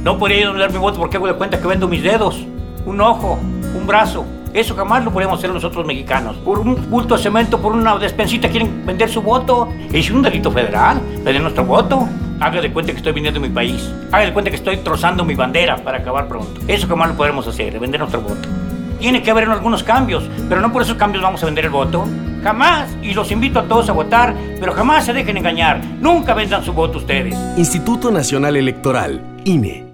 No podría yo dar mi voto porque hago de cuenta que vendo mis dedos, un ojo, un brazo. Eso jamás lo podemos hacer nosotros mexicanos. Por un bulto de cemento, por una despensita quieren vender su voto. Es un delito federal, vender nuestro voto. Haga de cuenta que estoy vendiendo mi país. Haga de cuenta que estoy trozando mi bandera para acabar pronto. Eso jamás lo podremos hacer, vender nuestro voto. Tiene que haber algunos cambios, pero no por esos cambios vamos a vender el voto. Jamás, y los invito a todos a votar, pero jamás se dejen engañar. Nunca vendan su voto ustedes. Instituto Nacional Electoral, INE.